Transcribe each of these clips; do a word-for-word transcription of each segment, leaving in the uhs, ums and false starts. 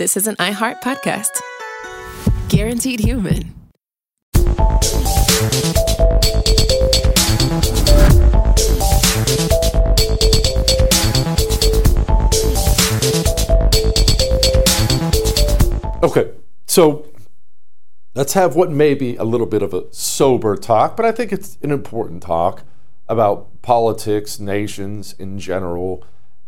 this is an iHeart podcast. Guaranteed Human. Okay, so let's have what may be a little bit of a sober talk, but I think it's an important talk about politics, nations in general.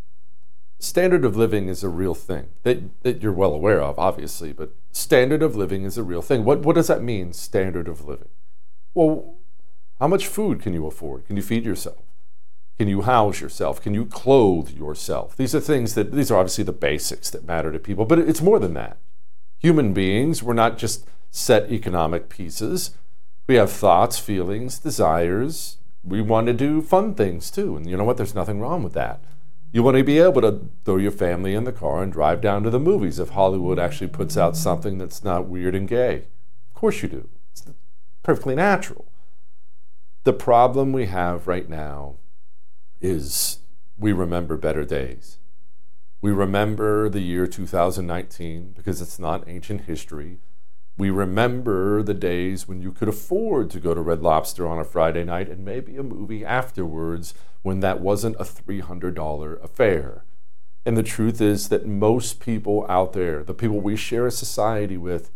Standard of living is a real thing that, that you're well aware of, obviously, but standard of living is a real thing. What, what does that mean, standard of living? Well, how much food can you afford? Can you feed yourself? Can you house yourself? Can you clothe yourself? These are things that, these are obviously the basics that matter to people, but it's more than that. Human beings, we're not just set economic pieces. We have thoughts, feelings, desires. We want to do fun things too. And you know what? There's nothing wrong with that. You want to be able to throw your family in the car and drive down to the movies if Hollywood actually puts out something that's not weird and gay. Of course you do. It's perfectly natural. The problem we have right now is we remember better days. We remember the year two thousand nineteen because it's not ancient history. We remember the days when you could afford to go to Red Lobster on a Friday night and maybe a movie afterwards when that wasn't a three hundred dollars affair. And the truth is that most people out there, the people we share a society with,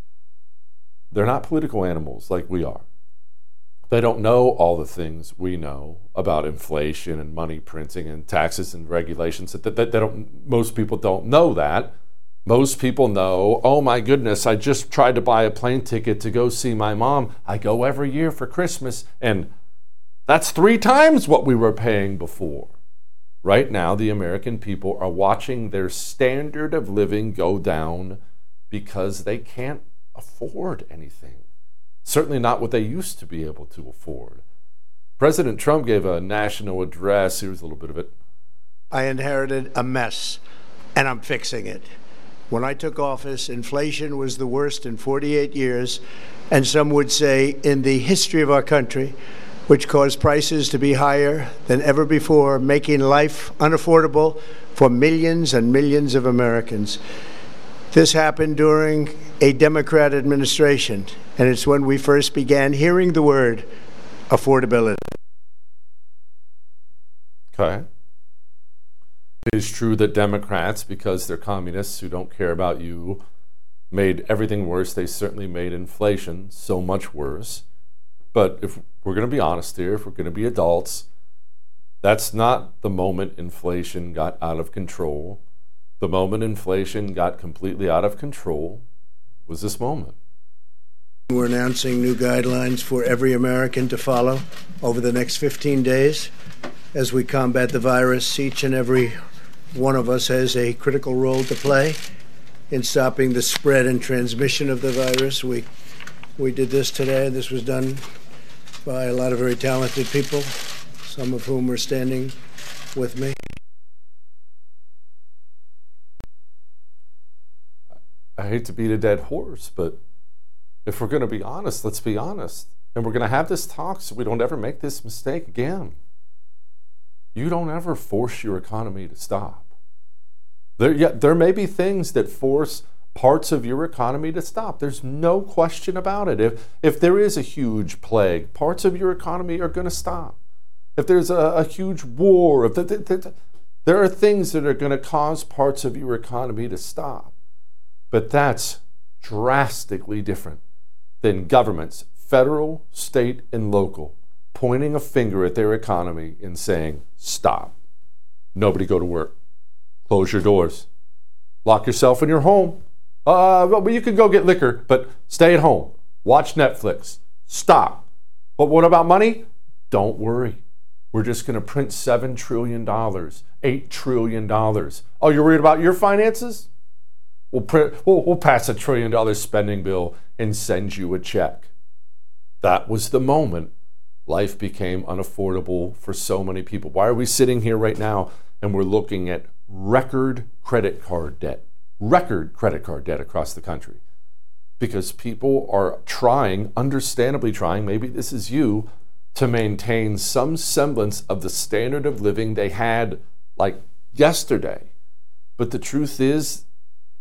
they're not political animals like we are. They don't know all the things we know about inflation and money printing and taxes and regulations. That, that, they don't, most people don't know that. Most people know, oh my goodness, I just tried to buy a plane ticket to go see my mom. I go every year for Christmas, and that's three times what we were paying before. Right now, the American people are watching their standard of living go down because they can't afford anything. Certainly not what they used to be able to afford. President Trump gave a national address. Here's a little bit of it. I inherited a mess, and I'm fixing it. When I took office, inflation was the worst in forty-eight years, and some would say in the history of our country, which caused prices to be higher than ever before, making life unaffordable for millions and millions of Americans. This happened during a Democrat administration, and it's when we first began hearing the word affordability. Okay. It is true that Democrats, because they're communists who don't care about you, made everything worse. They certainly made inflation so much worse. But if we're going to be honest here, if we're going to be adults, that's not the moment inflation got out of control. The moment inflation got completely out of control was this moment. We're announcing new guidelines for every American to follow over the next fifteen days as we combat the virus. Each and every one of us has a critical role to play in stopping the spread and transmission of the virus. We we did this today. This was done by a lot of very talented people, some of whom are standing with me. I hate to beat a dead horse, but if we're going to be honest, let's be honest. And we're going to have this talk so we don't ever make this mistake again. You don't ever force your economy to stop. There, yeah, there may be things that force parts of your economy to stop. There's no question about it. If, if there is a huge plague, parts of your economy are going to stop. If there's a, a huge war, if the, the, the, there are things that are going to cause parts of your economy to stop. But that's drastically different than governments, federal, state, and local, pointing a finger at their economy and saying, stop. Nobody go to work. Close your doors. Lock yourself in your home. Uh, well, you can go get liquor, but stay at home. Watch Netflix. Stop. But what about money? Don't worry. We're just going to print seven trillion dollars, eight trillion dollars. Oh, you're worried about your finances? We'll, print, we'll, we'll pass a trillion dollar spending bill and send you a check. That was the moment life became unaffordable for so many people. Why are we sitting here right now and we're looking at record credit card debt, record credit card debt across the country? Because people are trying, understandably trying, maybe this is you, to maintain some semblance of the standard of living they had like yesterday. But the truth is,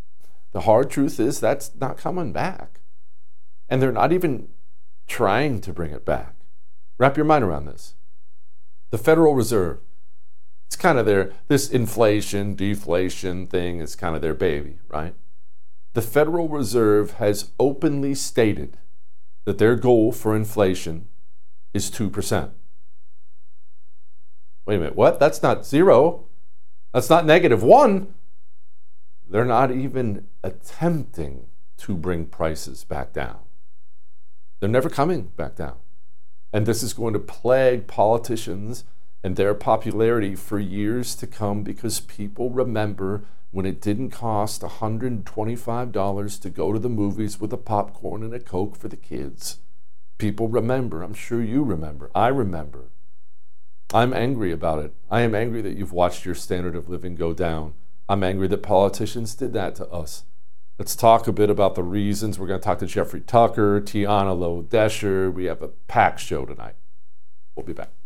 The hard truth is that's not coming back. And they're not even trying to bring it back. Wrap your mind around this. The Federal Reserve, it's kind of their, this inflation, deflation thing is kind of their baby, right? The Federal Reserve has openly stated that their goal for inflation is two percent. Wait a minute, what? That's not zero. That's not negative one. They're not even attempting to bring prices back down. They're never coming back down. And this is going to plague politicians and their popularity for years to come, because people remember when it didn't cost one hundred twenty-five dollars to go to the movies with a popcorn and a Coke for the kids. People remember. I'm sure you remember. I remember. I'm angry about it. I am angry that you've watched your standard of living go down. I'm angry that politicians did that to us. Let's talk a bit about the reasons. We're going to talk to Jeffrey Tucker, Tiana Lowe-Desher. We have a packed show tonight. We'll be back.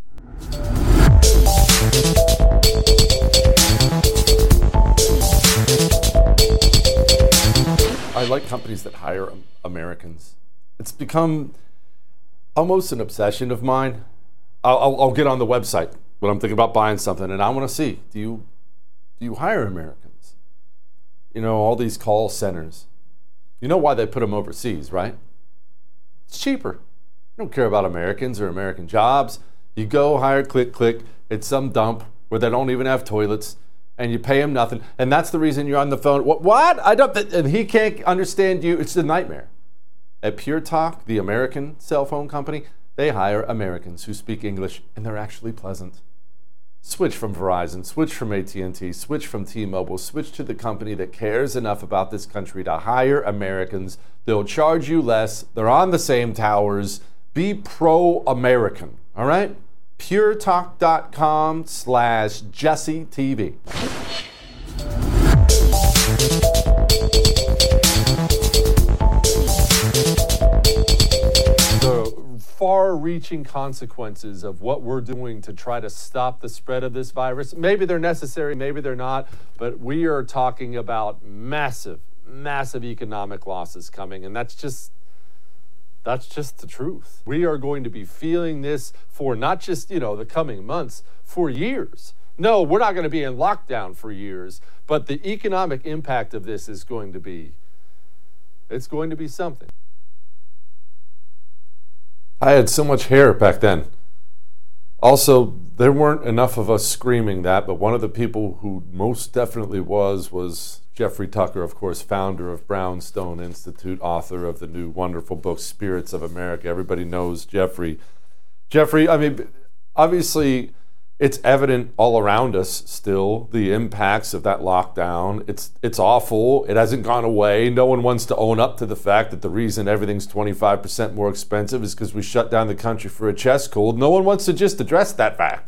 I like companies that hire Americans. It's become almost an obsession of mine. I'll, I'll, I'll get on the website when I'm thinking about buying something, and I want to see, do you do you hire Americans? You know, all these call centers. You know why they put them overseas, right? It's cheaper. You don't care about Americans or American jobs. You go hire click, click. It's some dump where they don't even have toilets, and you pay them nothing. And that's the reason you're on the phone. What? What? I don't. And he can't understand you. It's a nightmare. At Pure Talk, the American cell phone company, they hire Americans who speak English, and they're actually pleasant. Switch from Verizon, switch from A T and T, switch from T-Mobile, switch to the company that cares enough about this country to hire Americans. They'll charge you less. They're on the same towers. Be pro-American, all right? puretalk.com slash Jesse TV. Far-reaching consequences of what we're doing to try to stop the spread of this virus. Maybe they're necessary, maybe they're not, but we are talking about massive, massive economic losses coming, and that's just that's just the truth. We are going to be feeling this for not just, you know, the coming months, for years. No, we're not going to be in lockdown for years, but the economic impact of this is going to be, it's going to be something. I had so much hair back then. Also, there weren't enough of us screaming that, but one of the people who most definitely was, was Jeffrey Tucker, of course, founder of Brownstone Institute, author of the new wonderful book, Spirits of America. Everybody knows Jeffrey. Jeffrey, I mean, obviously, it's evident all around us still, the impacts of that lockdown. It's it's awful. It hasn't gone away. No one wants to own up to the fact that the reason everything's twenty-five percent more expensive is because we shut down the country for a chest cold. No one wants to just address that fact.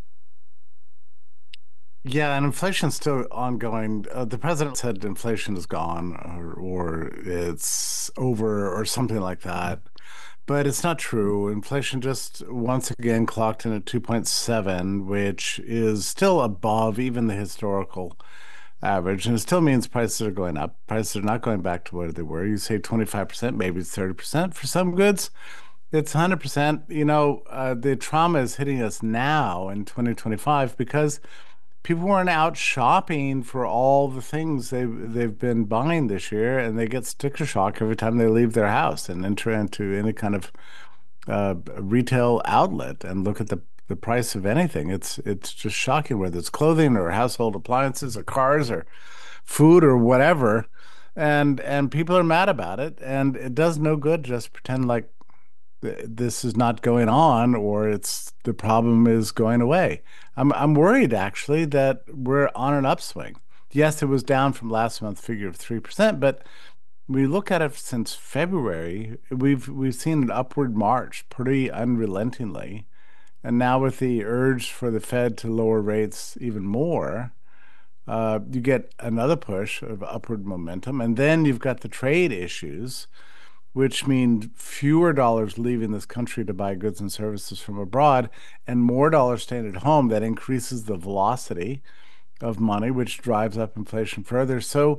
Yeah, and inflation's still ongoing. Uh, the president said inflation is gone, or, or it's over, or something like that. But it's not true. Inflation just once again clocked in at two point seven, which is still above even the historical average. And it still means prices are going up. Prices are not going back to what they were. You say twenty-five percent, maybe it's thirty percent. For some goods, it's one hundred percent. You know, uh, the trauma is hitting us now in twenty twenty-five because people weren't out shopping for all the things they've, they've been buying this year, and they get sticker shock every time they leave their house and enter into any kind of uh, retail outlet and look at the, the price of anything. It's it's just shocking, whether it's clothing or household appliances or cars or food or whatever. And and people are mad about it, and it does no good just pretend like this is not going on or it's the problem is going away. I'm I'm worried actually that we're on an upswing. Yes, it was down from last month's figure of three percent, but we look at it since February, we've we've seen an upward march pretty unrelentingly. And now with the urge for the Fed to lower rates even more, uh, you get another push of upward momentum. And then you've got the trade issues, which mean fewer dollars leaving this country to buy goods and services from abroad and more dollars staying at home. That increases the velocity of money, which drives up inflation further. So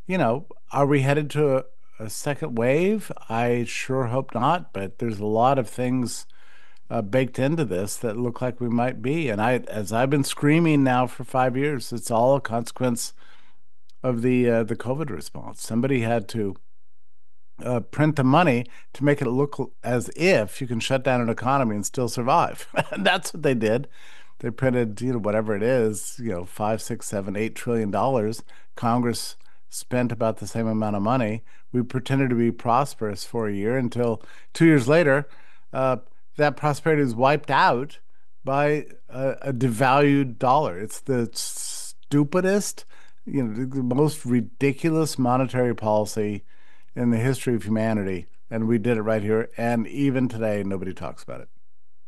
you know, are we headed to a, a second wave? I sure hope not, but there's a lot of things uh, baked into this that look like we might be. And I, as I've been screaming now for five years, it's all a consequence of the uh, the COVID response. Somebody had to uh, print the money to make it look as if you can shut down an economy and still survive. And that's what they did. They printed, you know, whatever it is, you know, five, six, seven, eight trillion dollars. Congress spent about the same amount of money. We pretended to be prosperous for a year until two years later, uh, that prosperity was wiped out by a, a devalued dollar. It's the stupidest, you know, the most ridiculous monetary policy in the history of humanity. And we did it right here. And even today, nobody talks about it.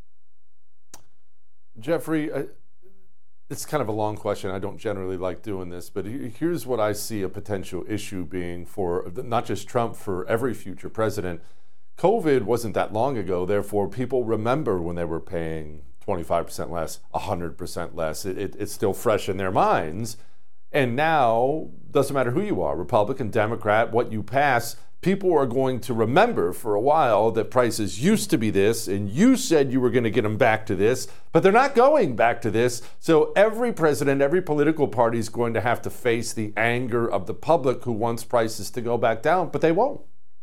Jeffrey, uh, it's kind of a long question. I don't generally like doing this, but here's what I see a potential issue being for not just Trump, for every future president. COVID wasn't that long ago, therefore people remember when they were paying twenty-five percent less, one hundred percent less. It, it, it's still fresh in their minds. And now, doesn't matter who you are, Republican, Democrat, what you pass, people are going to remember for a while that prices used to be this, and you said you were going to get them back to this, but they're not going back to this. So every president, every political party is going to have to face the anger of the public who wants prices to go back down, but they won't.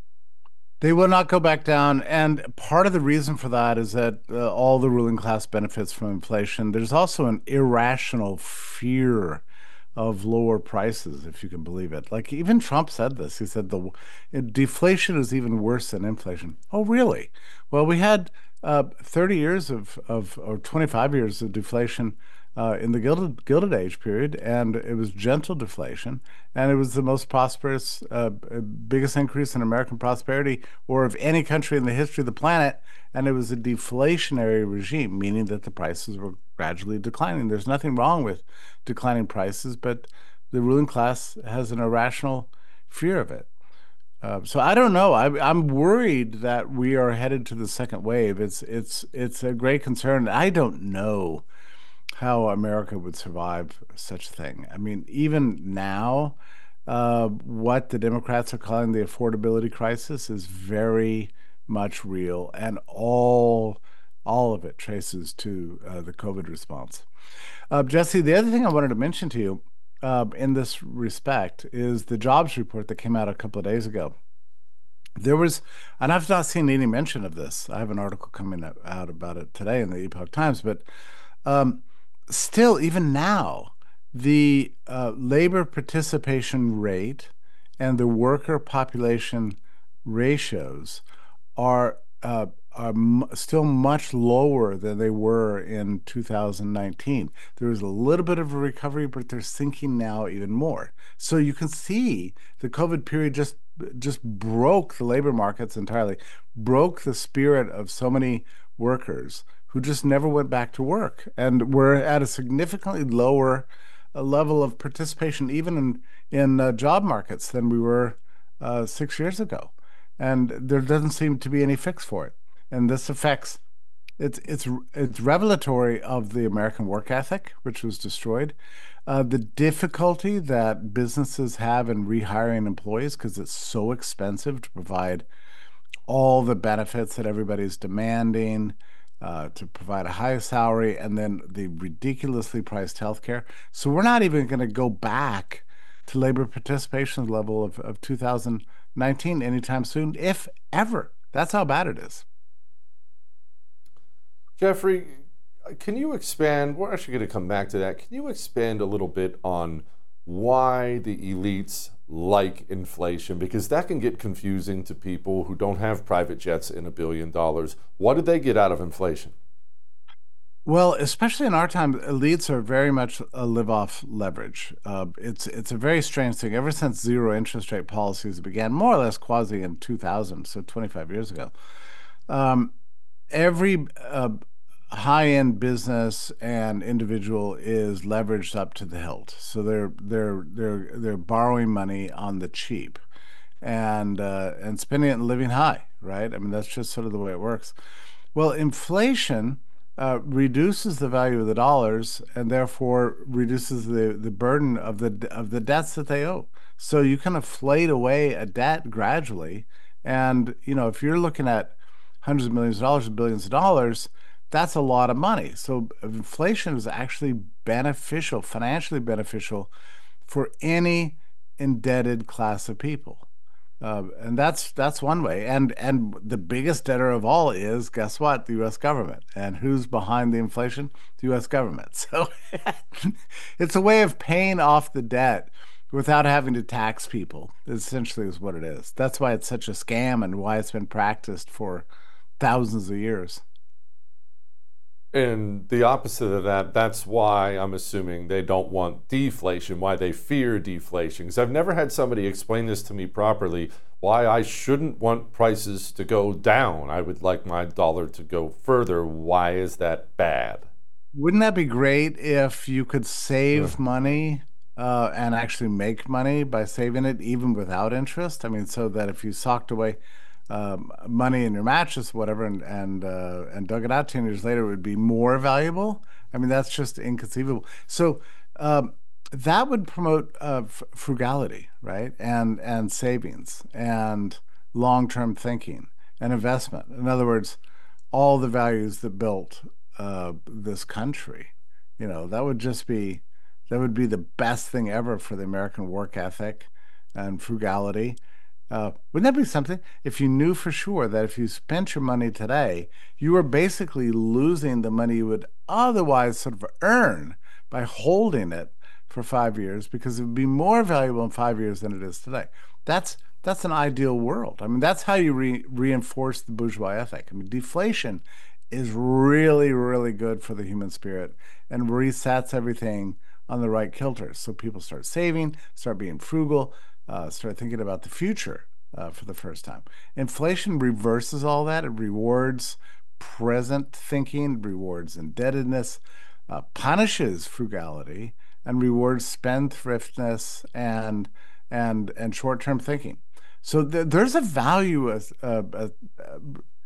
They will not go back down. And part of the reason for that is that uh, all the ruling class benefits from inflation. There's also an irrational fear of lower prices, if you can believe it. Like even Trump said this. He said the deflation is even worse than inflation. Oh, really? Well, we had uh, thirty years of, of or twenty-five years of deflation uh, in the Gilded, Gilded Age period, and it was gentle deflation, and it was the most prosperous, uh, biggest increase in American prosperity or of any country in the history of the planet, and it was a deflationary regime, meaning that the prices were gradually declining. There's nothing wrong with declining prices, but the ruling class has an irrational fear of it. Uh, so I don't know. I, I'm worried that we are headed to the second wave. It's it's it's a great concern. I don't know how America would survive such a thing. I mean, even now, uh, what the Democrats are calling the affordability crisis is very much real, and all all of it traces to uh, the COVID response. Uh, Jesse, the other thing I wanted to mention to you uh, in this respect is the jobs report that came out a couple of days ago. There was, and I've not seen any mention of this. I have an article coming out about it today in the Epoch Times, but um, still, even now, the uh, labor participation rate and the worker population ratios are uh, are m- still much lower than they were in two thousand nineteen. There was a little bit of a recovery, but they're sinking now even more. So you can see the COVID period just just broke the labor markets entirely, broke the spirit of so many workers who just never went back to work, and we're at a significantly lower uh, level of participation even in in uh, job markets than we were uh, six years ago. And there doesn't seem to be any fix for it. And this affects, it's it's it's revelatory of the American work ethic, which was destroyed, uh, the difficulty that businesses have in rehiring employees because it's so expensive to provide all the benefits that everybody's demanding, uh, to provide a high salary, and then the ridiculously priced healthcare. So we're not even going to go back to labor participation level of, of two thousand nineteen anytime soon, if ever. That's how bad it is. Jeffrey, can you expand? We're actually going to come back to that. Can you expand a little bit on why the elites like inflation? Because that can get confusing to people who don't have private jets in a billion dollars. What did they get out of inflation? Well, especially in our time, elites are very much a live-off leverage. Uh, it's it's a very strange thing. Ever since zero interest rate policies began, more or less quasi in two thousand, so twenty-five years ago, um, every uh, high-end business and individual is leveraged up to the hilt. So they're they're they're they're borrowing money on the cheap, and uh, and spending it and living high, right? I mean, that's just sort of the way it works. Well, inflation uh, reduces the value of the dollars and therefore reduces the, the burden of the of the debts that they owe. So you kind of inflate away a debt gradually. And, you know, if you're looking at hundreds of millions of dollars, billions of dollars, that's a lot of money. So inflation is actually beneficial, financially beneficial for any indebted class of people. Uh, and that's that's one way. And and the biggest debtor of all is, guess what? The U S government. And who's behind the inflation? The U S government. So it's a way of paying off the debt without having to tax people, essentially is what it is. That's why it's such a scam and why it's been practiced for thousands of years. And the opposite of that, that's why I'm assuming they don't want deflation, why they fear deflation. Because I've never had somebody explain this to me properly, why I shouldn't want prices to go down. I would like my dollar to go further. Why is that bad? Wouldn't that be great if you could save money uh, and actually make money by saving it even without interest? I mean, so that if you socked away um, money in your mattress, whatever, and and uh, and dug it out ten years later, it would be more valuable. I mean, that's just inconceivable. So um, that would promote uh, f- frugality, right? And and savings and long-term thinking and investment. In other words, all the values that built uh, this country. You know, that would just be that would be the best thing ever for the American work ethic and frugality. Uh, wouldn't that be something if you knew for sure that if you spent your money today, you were basically losing the money you would otherwise sort of earn by holding it for five years because it would be more valuable in five years than it is today. That's that's an ideal world. I mean, that's how you re- reinforce the bourgeois ethic. I mean, deflation is really, really good for the human spirit and resets everything on the right kilter. So people start saving, start being frugal, uh, start thinking about the future uh, for the first time. Inflation reverses all that. It rewards present thinking, rewards indebtedness, uh, punishes frugality, and rewards spendthriftness and and and short-term thinking. So th- there's a value as, uh, uh, uh,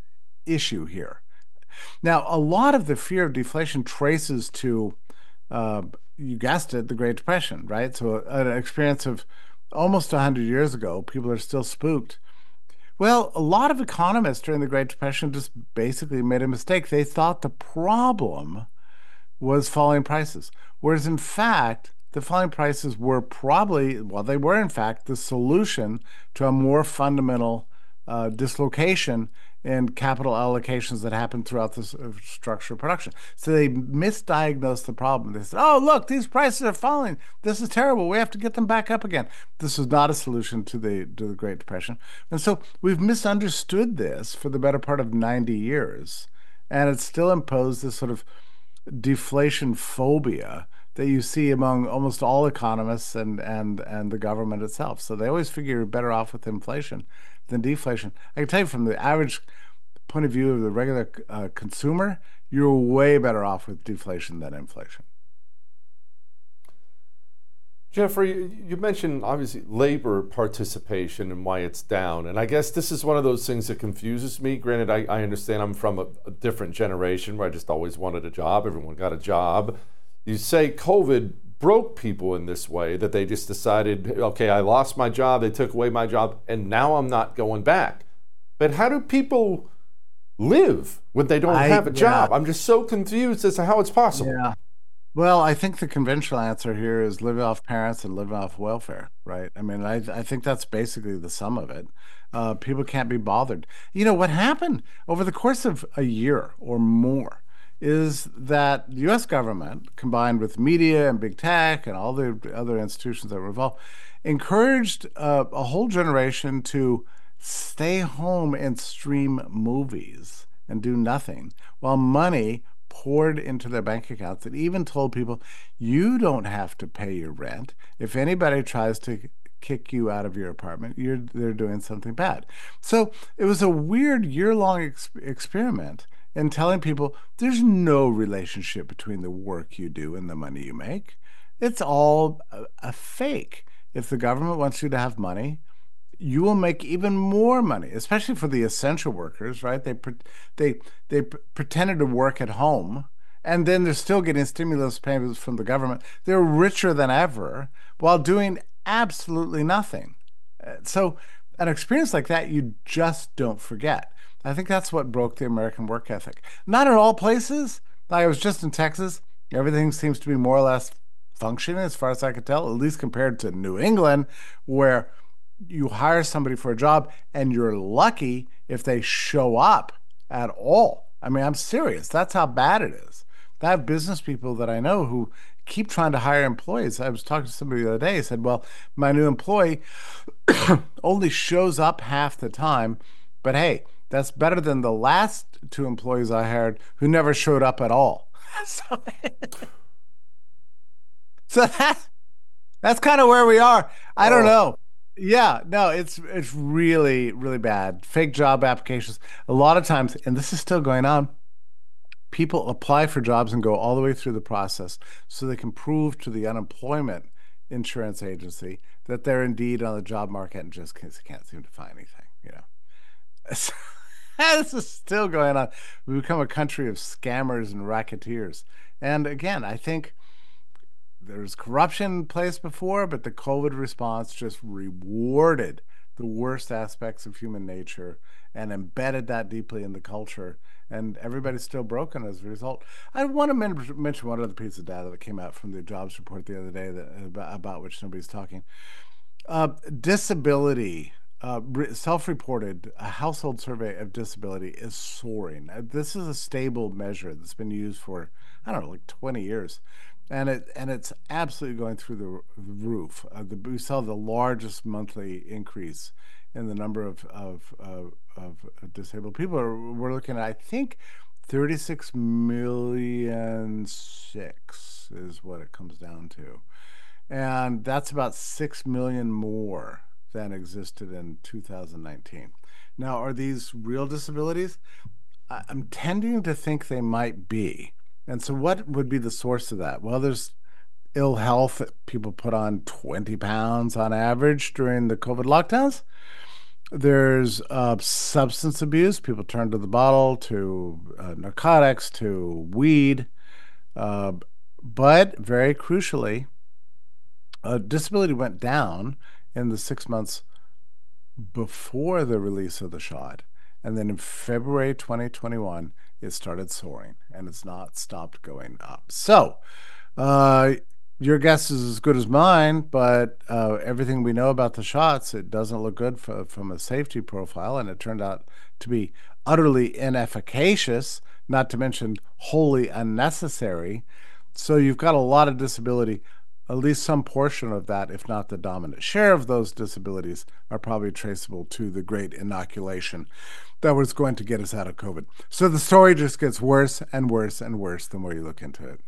issue here. Now, a lot of the fear of deflation traces to, uh, you guessed it, the Great Depression, right? So an experience of almost one hundred years ago, people are still spooked. Well, a lot of economists during the Great Depression just basically made a mistake. They thought the problem was falling prices, whereas in fact, the falling prices were probably, well, they were in fact the solution to a more fundamental uh, dislocation in capital allocations that happened throughout the uh, structure of production. So they misdiagnosed the problem. They said, oh, look, these prices are falling. This is terrible. We have to get them back up again. This was not a solution to the, to the Great Depression. And so we've misunderstood this for the better part of ninety years. And it's still imposed this sort of deflation phobia that you see among almost all economists and and and the government itself. So they always figure you're better off with inflation than deflation. I can tell you from the average point of view of the regular uh, consumer, you're way better off with deflation than inflation. Jeffrey, you mentioned obviously labor participation and why it's down. And I guess this is one of those things that confuses me. Granted, I, I understand I'm from a, a different generation where I just always wanted a job. Everyone got a job. You say COVID broke people in this way, that they just decided, okay, I lost my job, they took away my job, and now I'm not going back. But how do people live when they don't I, have a yeah. job? I'm just so confused as to how it's possible. Yeah. Well, I think the conventional answer here is living off parents and living off welfare, right? I mean, I, I think that's basically the sum of it. Uh, people can't be bothered. You know, what happened over the course of a year or more is that the U S government, combined with media and big tech and all the other institutions that were involved, encouraged uh, a whole generation to stay home and stream movies and do nothing while money poured into their bank accounts. It even told people, you don't have to pay your rent. If anybody tries to kick you out of your apartment, you're they're doing something bad. So it was a weird year-long ex- experiment in telling people there's no relationship between the work you do and the money you make. It's all a, a fake. If the government wants you to have money, you will make even more money, especially for the essential workers, right? They they they pretended to work at home, and then they're still getting stimulus payments from the government. They're richer than ever while doing absolutely nothing. Uh, So an experience like that, you just don't forget. I think that's what broke the American work ethic. Not in all places. Like I was just in Texas. Everything seems to be more or less functioning as far as I could tell, at least compared to New England, where you hire somebody for a job and you're lucky if they show up at all. I mean, I'm serious. That's how bad it is. I have business people that I know who keep trying to hire employees. I was talking to somebody the other day. He said, well, my new employee only shows up half the time, but hey, that's better than the last two employees I hired who never showed up at all. so, so that, that's kind of where we are. I don't Oh, know. Yeah, no, it's it's really, really bad. Fake job applications. A lot of times, and this is still going on, people apply for jobs and go all the way through the process so they can prove to the unemployment insurance agency that they're indeed on the job market and just can't, can't seem to find anything, you know. So, this is still going on. We've become a country of scammers and racketeers. And again, I think there's corruption in place before, but the COVID response just rewarded the worst aspects of human nature and embedded that deeply in the culture. And everybody's still broken as a result. I want to men- mention one other piece of data that came out from the jobs report the other day that about, about which nobody's talking. Uh, disability, uh, re- self-reported, a household survey of disability is soaring. Uh, This is a stable measure that's been used for, I don't know, like twenty years. And it and it's absolutely going through the, the roof. Uh, the, we saw the largest monthly increase in the number of of, of, of disabled people. We're looking at, I think, thirty-six million six is what it comes down to. And that's about six million more than existed in two thousand nineteen. Now, are these real disabilities? I- I'm tending to think they might be. And so, what would be the source of that? Well, there's ill health. People put on twenty pounds on average during the COVID lockdowns. There's uh, substance abuse. People turn to the bottle, to uh, narcotics, to weed. Uh, but very crucially, uh, disability went down in the six months before the release of the shot. And then in February twenty twenty-one, it started soaring and it's not stopped going up. So, uh, your guess is as good as mine, but uh, everything we know about the shots, it doesn't look good for, from a safety profile. And it turned out to be utterly inefficacious, not to mention wholly unnecessary. So, you've got a lot of disability. At least some portion of that, if not the dominant share of those disabilities, are probably traceable to the great inoculation that was going to get us out of COVID. So the story just gets worse and worse and worse the more you look into it.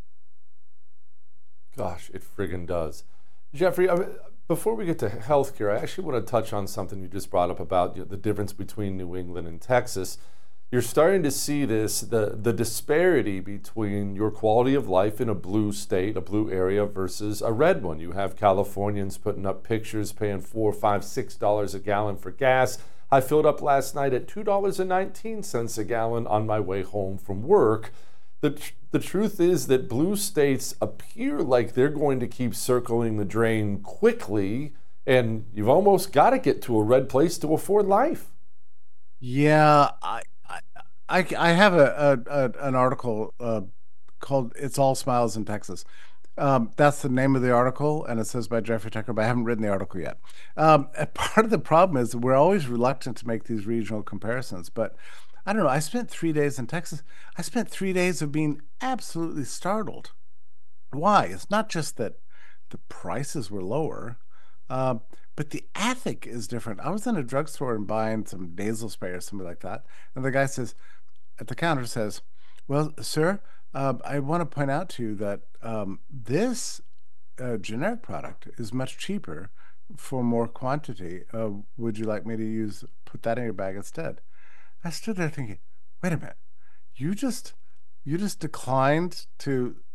gosh, it friggin' does. Jeffrey, I, before we get to healthcare, I actually want to touch on something you just brought up about you know, the difference between New England and Texas. You're starting to see this, the, the disparity between your quality of life in a blue state, a blue area, versus a red one. You have Californians putting up pictures, paying four, five, six dollars a gallon for gas. I filled up last night at two dollars and nineteen cents a gallon on my way home from work. The, tr- the truth is that blue states appear like they're going to keep circling the drain quickly, and you've almost got to get to a red place to afford life. Yeah, I I, I I have a, a, a an article uh, called "It's All Smiles in Texas." Um, that's the name of the article, and it says by Jeffrey Tucker, but I haven't written the article yet. Um, and part of the problem is that we're always reluctant to make these regional comparisons, but I don't know. I spent three days in Texas. I spent three days of being absolutely startled. Why? It's not just that the prices were lower, uh, but the ethic is different. I was in a drugstore and buying some nasal spray or something like that, and the guy says at the counter says, "Well, sir, uh, I want to point out to you that um, this uh, generic product is much cheaper for more quantity. Uh, would you like me to use put that in your bag instead?" I stood there thinking, "Wait a minute, you just you just declined to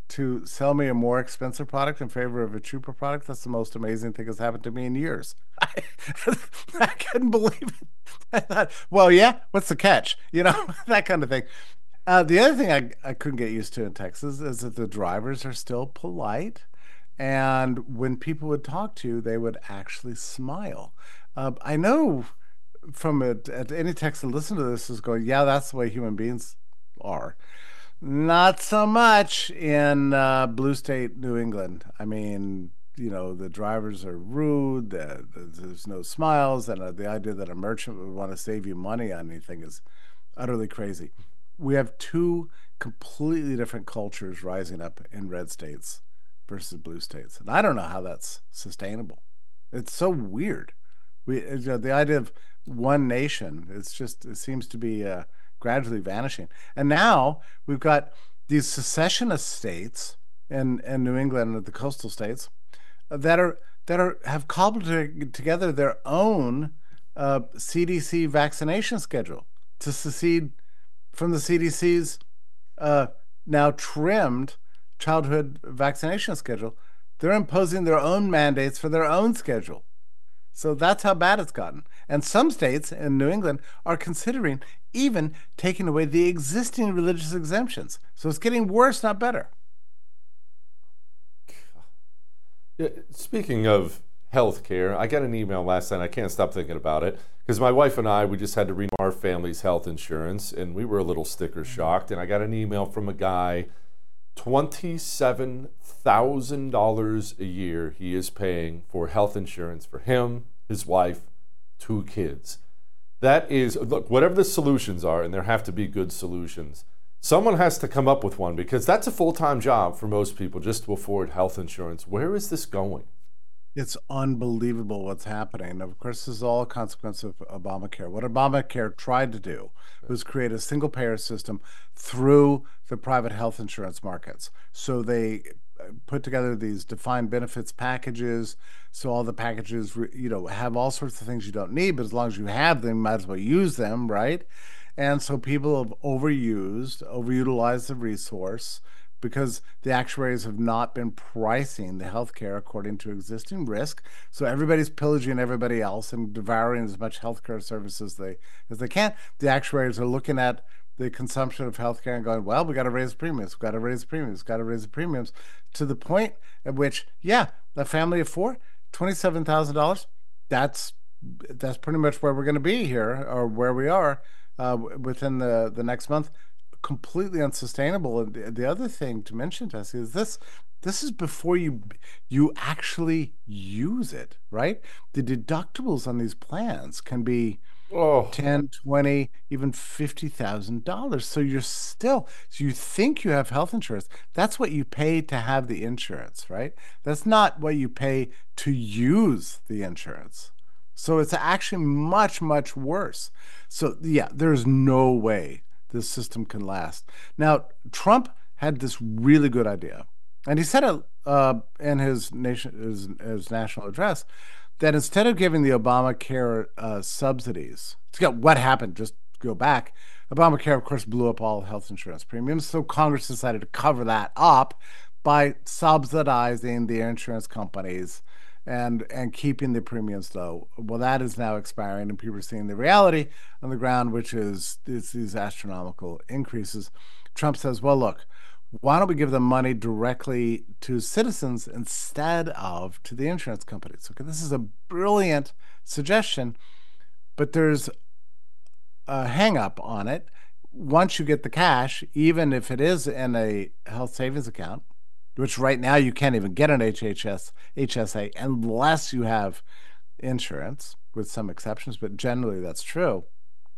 to sell me a more expensive product in favor of a cheaper product. That's the most amazing thing that's happened to me in years. I, I couldn't believe it. I thought, well, yeah, what's the catch? You know, that kind of thing. Uh, the other thing I, I couldn't get used to in Texas is that the drivers are still polite. And when people would talk to you, they would actually smile. Uh, I know from it, at any Texan listen to this is going, yeah, that's the way human beings are. Not so much in uh, blue state New England. I mean, you know, the drivers are rude. The, the, there's no smiles, and uh, the idea that a merchant would want to save you money on anything is utterly crazy. We have two completely different cultures rising up in red states versus blue states, and I don't know how that's sustainable. It's so weird. We, you know, the idea of one nation, it's just it seems to be uh, gradually vanishing. And now we've got these secessionist states in, in New England and the coastal states that are that are have cobbled together their own uh, C D C vaccination schedule to secede from the C D C's uh, now trimmed childhood vaccination schedule. They're imposing their own mandates for their own schedule. So that's how bad it's gotten. And some states in New England are considering even taking away the existing religious exemptions. So it's getting worse, not better. Yeah, speaking of healthcare, I got an email last night. I can't stop thinking about it because my wife and I, we just had to renew our family's health insurance, and we were a little sticker shocked. And I got an email from a guy, twenty-seven thousand dollars a year he is paying for health insurance for him, his wife, two kids. That is, look, whatever the solutions are, and there have to be good solutions, someone has to come up with one because that's a full-time job for most people just to afford health insurance. Where is this going? It's unbelievable what's happening. Of course, this is all a consequence of Obamacare. What Obamacare tried to do was create a single payer system through the private health insurance markets. So they put together these defined benefits packages. So all the packages, you know, have all sorts of things you don't need, but as long as you have them, you might as well use them, right? And so people have overused, overutilized the resource because the actuaries have not been pricing the healthcare according to existing risk. So everybody's pillaging everybody else and devouring as much healthcare services as they, as they can. The actuaries are looking at the consumption of healthcare and going, well, we got to raise premiums, we got to raise premiums, got to raise the premiums, to the point at which, yeah, a family of four, twenty-seven thousand dollars, that's that's pretty much where we're going to be here, or where we are uh, within the, the next month. Completely unsustainable. And the, the other thing to mention, Tessie, is this this is before you you actually use it, right? The deductibles on these plans can be oh. ten, twenty, even fifty thousand dollars. So you're still, so you think you have health insurance. That's what you pay to have the insurance, right? That's not what you pay to use the insurance. So it's actually much, much worse. So yeah, there's no way this system can last. Now, Trump had this really good idea, and he said it uh, in his nation his, his national address, that instead of giving the Obamacare uh, subsidies, to what happened, just go back, Obamacare, of course, blew up all health insurance premiums, so Congress decided to cover that up by subsidizing the insurance companies and and keeping the premiums low. Well, that is now expiring, and people are seeing the reality on the ground, which is, is these astronomical increases. Trump says, well, look, why don't we give the money directly to citizens instead of to the insurance companies? Okay, this is a brilliant suggestion, but there's a hang up on it. Once you get the cash, even if it is in a health savings account, which right now you can't even get an H H S, H S A unless you have insurance, with some exceptions, but generally that's true.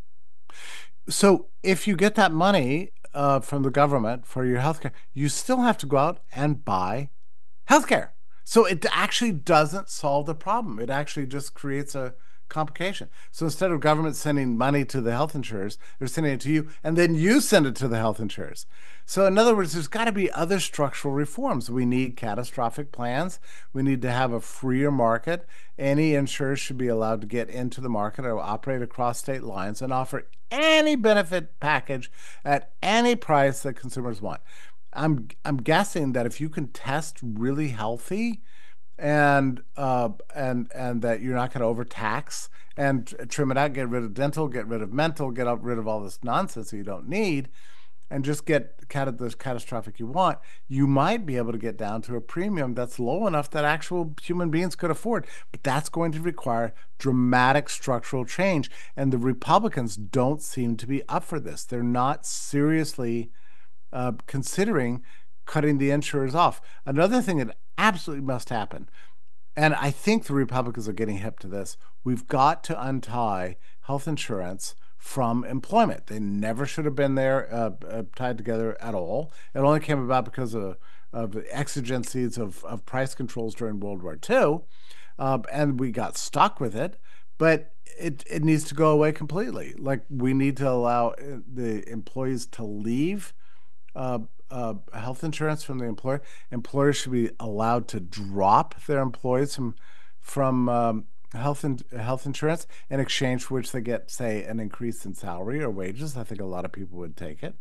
So if you get that money uh, from the government for your healthcare, you still have to go out and buy healthcare. So it actually doesn't solve the problem. It actually just creates a complication. So instead of government sending money to the health insurers, they're sending it to you, and then you send it to the health insurers. So in other words, there's got to be other structural reforms. We need catastrophic plans. We need to have a freer market. Any insurer should be allowed to get into the market or operate across state lines and offer any benefit package at any price that consumers want. I'm I'm guessing that if you can test really healthy, and uh, and and that you're not going to overtax and trim it out, get rid of dental, get rid of mental, get rid of all this nonsense that you don't need, and just get kind of the catastrophic you want, you might be able to get down to a premium that's low enough that actual human beings could afford. But that's going to require dramatic structural change. And the Republicans don't seem to be up for this. They're not seriously uh, considering cutting the insurers off. Another thing that absolutely must happen, and I think the Republicans are getting hip to this, we've got to untie health insurance from employment. They never should have been there uh, uh, tied together at all. It only came about because of, of the exigencies of, of price controls during World War Two, uh, and we got stuck with it, but it, it needs to go away completely. Like, we need to allow the employees to leave uh, uh, health insurance from the employer. Employers should be allowed to drop their employees from, from um, health and health insurance in exchange for which they get, say, an increase in salary or wages. I think a lot of people would take it.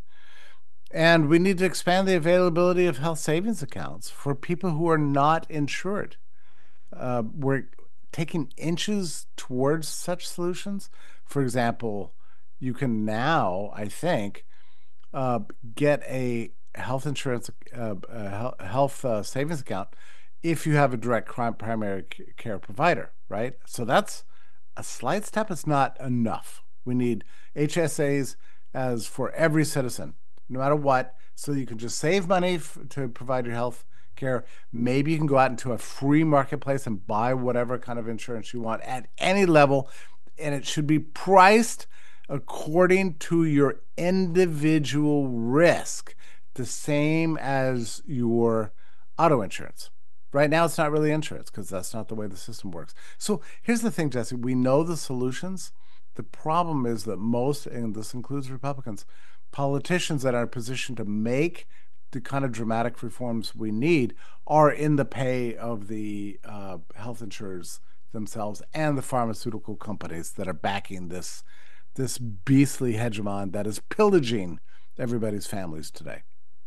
And we need to expand the availability of health savings accounts for people who are not insured. Uh, we're taking inches towards such solutions. For example, you can now, I think, uh, get a health insurance, uh, a health uh, savings account if you have a direct primary care provider, right? So that's a slight step. It's not enough. We need H S As as for every citizen, no matter what, so you can just save money f- to provide your health care. Maybe you can go out into a free marketplace and buy whatever kind of insurance you want at any level, and it should be priced according to your individual risk, the same as your auto insurance. Right now, it's not really insurance because that's not the way the system works. So here's the thing, Jesse. We know the solutions. The problem is that most, and this includes Republicans, politicians that are in a position to make the kind of dramatic reforms we need are in the pay of the uh, health insurers themselves and the pharmaceutical companies that are backing this, this beastly hegemon that is pillaging everybody's families today.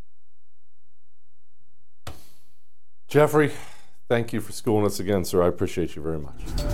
Jeffrey, thank you for schooling us again, sir. I appreciate you very much.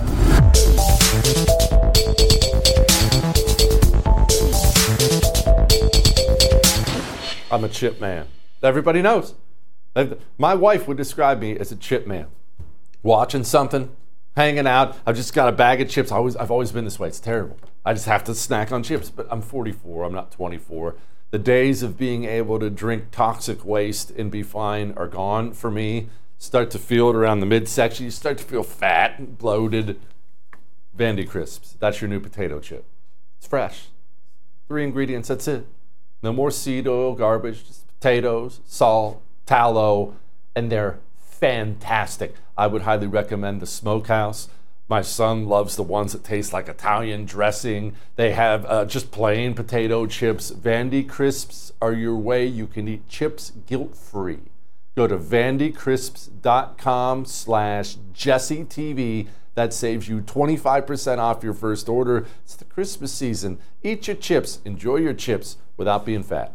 I'm a chip man. Everybody knows. My wife would describe me as a chip man. Watching something, hanging out. I've just got a bag of chips. I always, I've always been this way. It's terrible. I just have to snack on chips. But I'm forty-four. I'm not twenty-four. The days of being able to drink toxic waste and be fine are gone for me. Start to feel it around the midsection. You start to feel fat and bloated. Vandy Crisps. That's your new potato chip. It's fresh. Three ingredients. That's it. No more seed oil garbage. Just potatoes, salt, tallow, and they're fantastic. I would highly recommend the Smokehouse. My son loves the ones that taste like Italian dressing. They have uh, just plain potato chips. Vandy Crisps are your way. You can eat chips guilt-free. Go to vandycrisps.com slash JesseTV. That saves you twenty-five percent off your first order. It's the Christmas season. Eat your chips. Enjoy your chips without being fat.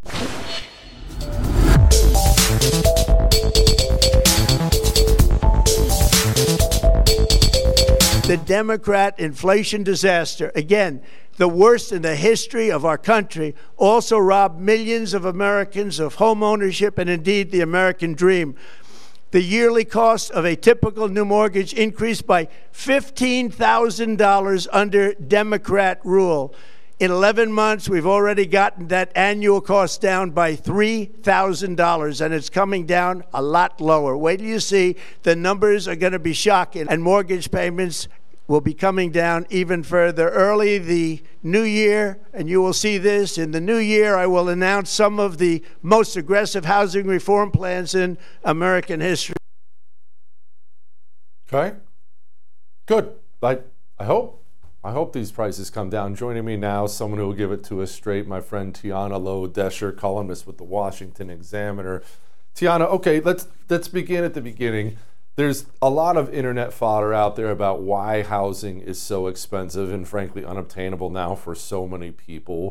The Democrat inflation disaster, again, the worst in the history of our country, also robbed millions of Americans of home ownership and indeed the American dream. The yearly cost of a typical new mortgage increased by fifteen thousand dollars under Democrat rule. In eleven months, we've already gotten that annual cost down by three thousand dollars, and it's coming down a lot lower. Wait till you see. The numbers are going to be shocking, and mortgage payments will be coming down even further. Early the new year, and you will see this, in the new year, I will announce some of the most aggressive housing reform plans in American history. Okay. Good. I, I hope. I hope these prices come down. Joining me now, someone who will give it to us straight, my friend Tiana Lowe-Desher, columnist with the Washington Examiner. Tiana, okay, let's let's begin at the beginning. There's a lot of internet fodder out there about why housing is so expensive and frankly unobtainable now for so many people.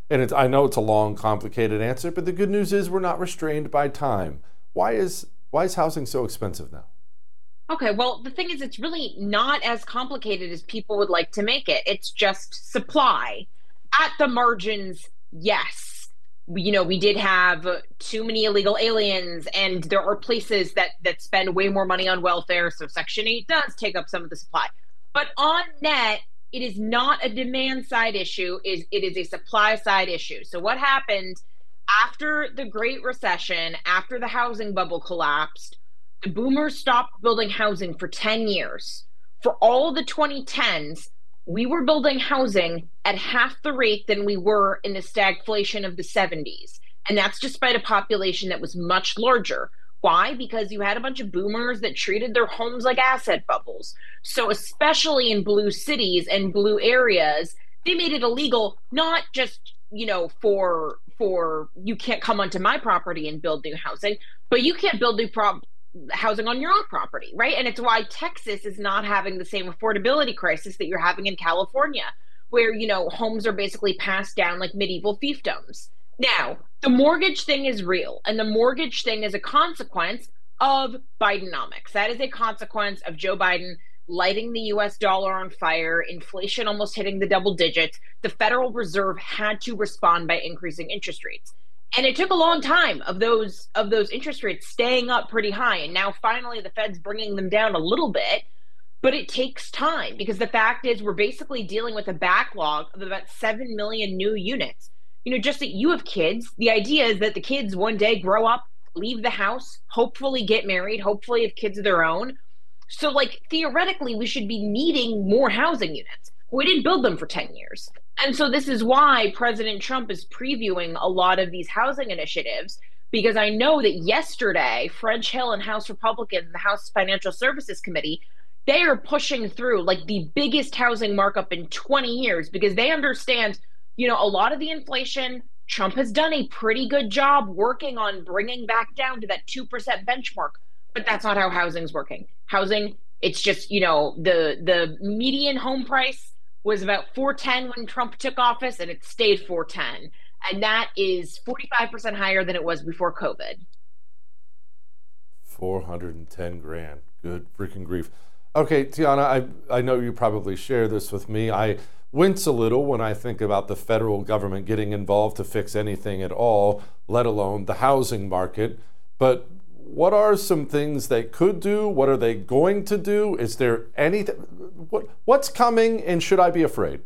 And it's, I know it's a long, complicated answer, but the good news is we're not restrained by time. Why is why is housing so expensive now? Okay, well, the thing is, it's really not as complicated as people would like to make it. It's just supply. At the margins, yes. You know, we did have too many illegal aliens, and there are places that that spend way more money on welfare, so Section eight does take up some of the supply. But on net, it is not a demand side issue, is it is a supply side issue. So what happened after the Great Recession, after the housing bubble collapsed, the boomers stopped building housing for ten years. For all the twenty tens, we were building housing at half the rate than we were in the stagflation of the seventies. And that's despite a population that was much larger. Why? Because you had a bunch of boomers that treated their homes like asset bubbles. So especially in blue cities and blue areas, they made it illegal, not just, you know, for for you can't come onto my property and build new housing, but you can't build new prop housing on your own property, right? And it's why Texas is not having the same affordability crisis that you're having in California, where, you know, homes are basically passed down like medieval fiefdoms. Now, the mortgage thing is real, and the mortgage thing is a consequence of Bidenomics. That is a consequence of Joe Biden lighting the U S dollar on fire, inflation almost hitting the double digits. The Federal Reserve had to respond by increasing interest rates. And it took a long time of those of those interest rates staying up pretty high. And now finally the Fed's bringing them down a little bit, but it takes time because the fact is we're basically dealing with a backlog of about seven million new units. You know, just that you have kids, the idea is that the kids one day grow up, leave the house, hopefully get married, hopefully have kids of their own. So like theoretically, we should be needing more housing units. We didn't build them for ten years. And so this is why President Trump is previewing a lot of these housing initiatives, because I know that yesterday, French Hill and House Republicans, the House Financial Services Committee, they are pushing through like the biggest housing markup in twenty years because they understand, you know, a lot of the inflation, Trump has done a pretty good job working on bringing back down to that two percent benchmark, but that's not how housing's working. Housing, it's just, you know, the the median home price was about four ten when Trump took office, and it stayed four ten. And that is forty-five percent higher than it was before COVID. four hundred ten grand. Good freaking grief. Okay, Tiana, I, I know you probably share this with me. I wince a little when I think about the federal government getting involved to fix anything at all, let alone the housing market. But what are some things they could do? What are they going to do? Is there anything? What, what's coming, and should I be afraid?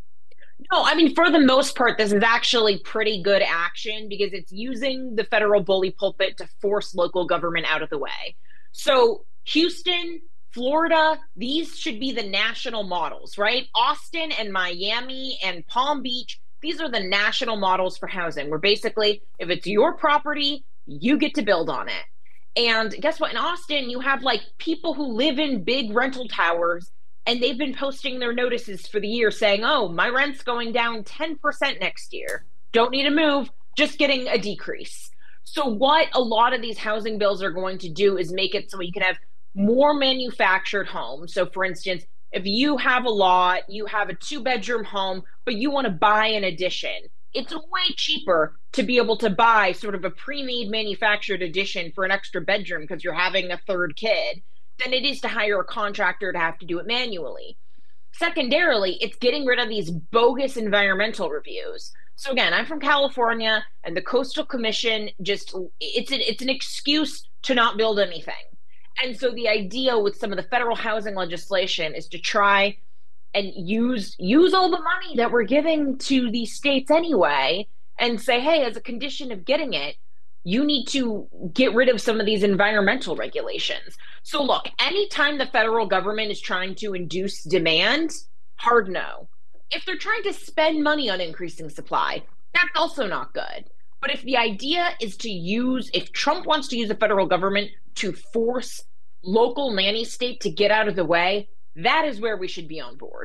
No, I mean, for the most part, this is actually pretty good action because it's using the federal bully pulpit to force local government out of the way. So Houston, Florida, these should be the national models, right? Austin and Miami and Palm Beach, these are the national models for housing, where basically, if it's your property, you get to build on it. And guess what? In Austin, you have like people who live in big rental towers, and they've been posting their notices for the year saying, oh, my rent's going down ten percent next year. Don't need to move, just getting a decrease. So what a lot of these housing bills are going to do is make it so you can have more manufactured homes. So for instance, if you have a lot, you have a two bedroom home, but you want to buy an addition, it's way cheaper to be able to buy sort of a pre-made manufactured addition for an extra bedroom because you're having a third kid than it is to hire a contractor to have to do it manually. Secondarily, it's getting rid of these bogus environmental reviews. So again, I'm from California, and the Coastal Commission just, it's an, it's an excuse to not build anything. And so the idea with some of the federal housing legislation is to try and use use all the money that we're giving to these states anyway and say, hey, as a condition of getting it, you need to get rid of some of these environmental regulations. So look, anytime the federal government is trying to induce demand, hard no. If they're trying to spend money on increasing supply, that's also not good. But if the idea is to use, if Trump wants to use the federal government to force local nanny state to get out of the way, that is where we should be on board.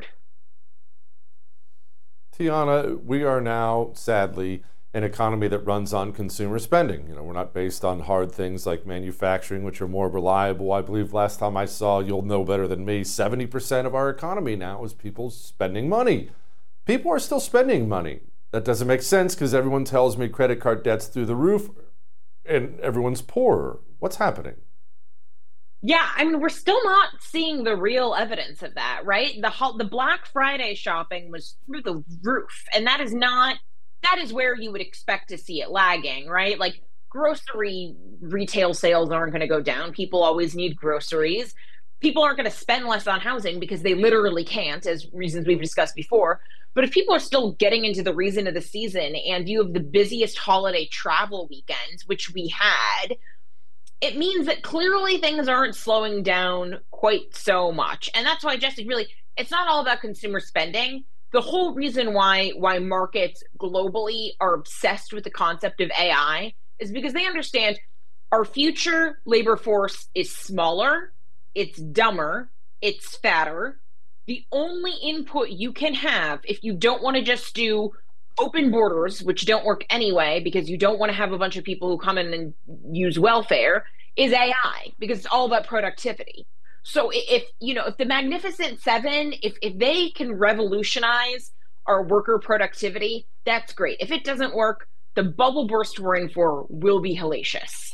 Tiana, we are now, sadly, an economy that runs on consumer spending. You know, we're not based on hard things like manufacturing, which are more reliable. I believe last time I saw, you'll know better than me, seventy percent of our economy now is people spending money. People are still spending money. that doesn't make sense because everyone tells me credit card debt's through the roof and everyone's poorer. What's happening? Yeah, I mean, we're still not seeing the real evidence of that, right? The the Black Friday shopping was through the roof, and that is not, that is where you would expect to see it lagging, right? Like, grocery retail sales aren't going to go down. People always need groceries. People aren't going to spend less on housing because they literally can't, as reasons we've discussed before. But if people are still getting into the reason of the season and you have the busiest holiday travel weekends, which we had, it means that clearly things aren't slowing down quite so much. And that's why, Jesse, really, it's not all about consumer spending. The whole reason why why markets globally are obsessed with the concept of A I is because they understand our future labor force is smaller, it's dumber, it's fatter. The only input you can have if you don't want to just do open borders, which don't work anyway, because you don't want to have a bunch of people who come in and use welfare, is A I, because it's all about productivity. So if, you know, if the Magnificent Seven, if, if they can revolutionize our worker productivity, that's great. If it doesn't work, the bubble burst we're in for will be hellacious.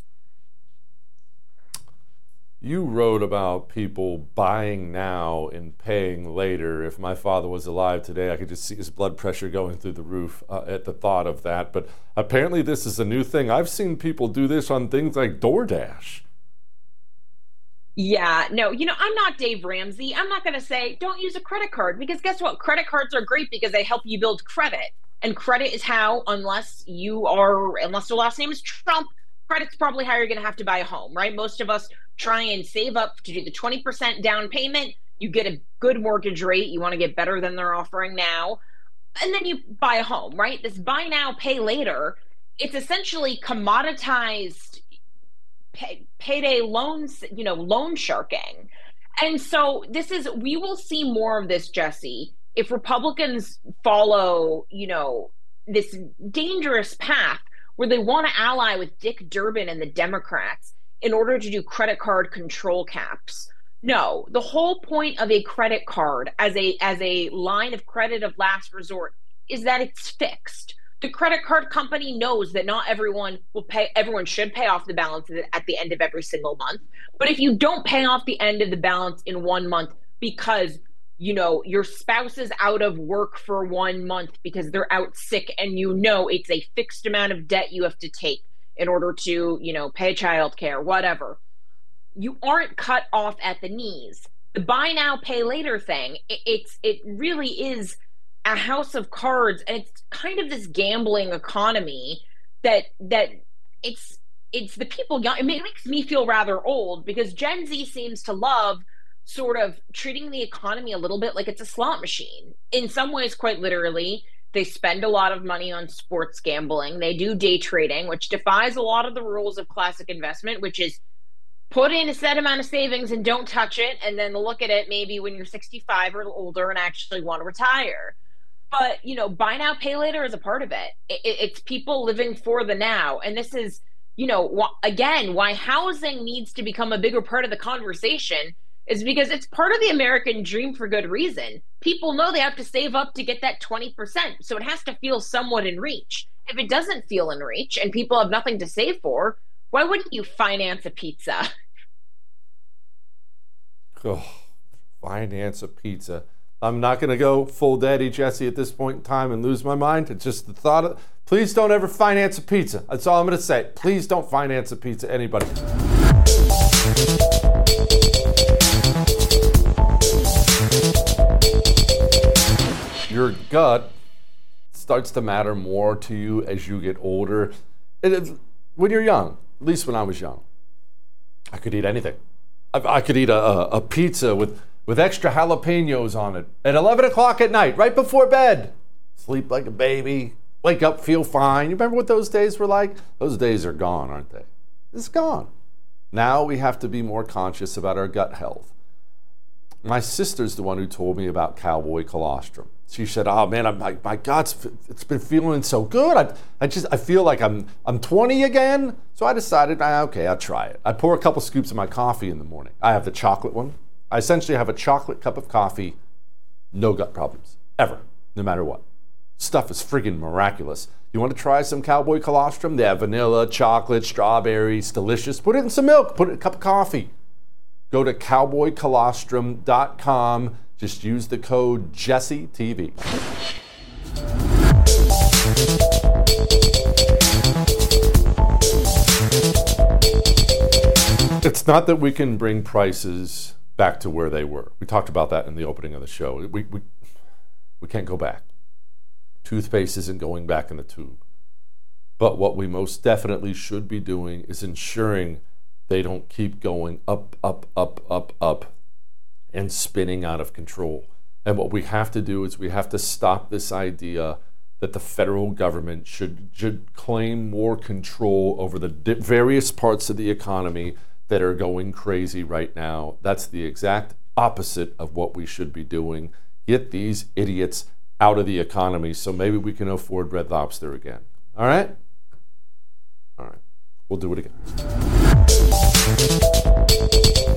You wrote about people buying now and paying later. If my father was alive today, I could just see his blood pressure going through the roof uh, at the thought of that. But apparently this is a new thing. I've seen people do this on things like DoorDash. Yeah, no, you know, I'm not Dave Ramsey. I'm not going to say don't use a credit card, because guess what? Credit cards are great because they help you build credit. And credit is how, unless you are, unless your last name is Trump, credit's probably how you're going to have to buy a home, right? Most of us try and save up to do the twenty percent down payment. You get a good mortgage rate. You want to get better than they're offering now. And then you buy a home, right? This buy now, pay later, it's essentially commoditized pay, payday loans, you know, loan sharking. And so this is, we will see more of this, Jesse, if Republicans follow, you know, this dangerous path where they want to ally with Dick Durbin and the Democrats in order to do credit card control caps. No, the whole point of a credit card as a as a line of credit of last resort is that it's fixed. The credit card company knows that not everyone will pay, everyone should pay off the balance at the end of every single month. But if you don't pay off the end of the balance in one month because, you know, your spouse is out of work for one month because they're out sick and you know it's a fixed amount of debt you have to take in order to, you know, pay childcare, whatever, you aren't cut off at the knees. The buy now, pay later thing, it, it's it really is a house of cards, and it's kind of this gambling economy that that it's it's the people young. It makes me feel rather old because Gen Z seems to love sort of treating the economy a little bit like it's a slot machine. In some ways, quite literally. They spend a lot of money on sports gambling. They do day trading, which defies a lot of the rules of classic investment, which is put in a set amount of savings and don't touch it, and then look at it maybe when you're sixty-five or older and actually want to retire. But, you know, buy now, pay later is a part of it. it it's people living for the now. And this is, you know, again, why housing needs to become a bigger part of the conversation is because it's part of the American dream for good reason. People know they have to save up to get that twenty percent, so it has to feel somewhat in reach. If it doesn't feel in reach and people have nothing to save for, why wouldn't you finance a pizza? Oh, finance a pizza. I'm not going to go full daddy Jesse at this point in time and lose my mind. It's just the thought of, please don't ever finance a pizza. That's all I'm going to say. Please don't finance a pizza, anybody. Your gut starts to matter more to you as you get older. It, when you're young, at least when I was young, I could eat anything. I, I could eat a, a, a pizza with, with extra jalapenos on it at eleven o'clock at night, right before bed. Sleep like a baby, wake up, feel fine. You remember what those days were like? Those days are gone, aren't they? It's gone. Now we have to be more conscious about our gut health. My sister's the one who told me about cowboy colostrum. She said, "Oh man, I'm, my my gut's it's been feeling so good. I I just I feel like I'm I'm twenty again." So I decided, ah, okay, I'll try it. I pour a couple scoops of my coffee in the morning. I have the chocolate one. I essentially have a chocolate cup of coffee, no gut problems ever, no matter what. stuff is friggin' miraculous. You want to try some cowboy colostrum? They have vanilla, chocolate, strawberries, delicious. Put it in some milk, put it in a cup of coffee. Go to cowboy colostrum dot com. Just use the code Jesse T V. It's not that we can bring prices back to where they were. We talked about that in the opening of the show. We, we, we can't go back. Toothpaste isn't going back in the tube. But what we most definitely should be doing is ensuring they don't keep going up, up, up, up, up, and spinning out of control. And what we have to do is we have to stop this idea that the federal government should, should claim more control over the di- various parts of the economy that are going crazy right now. That's the exact opposite of what we should be doing. Get these idiots out of the economy so maybe we can afford Red Lobster again. All right? All right. We'll do it again.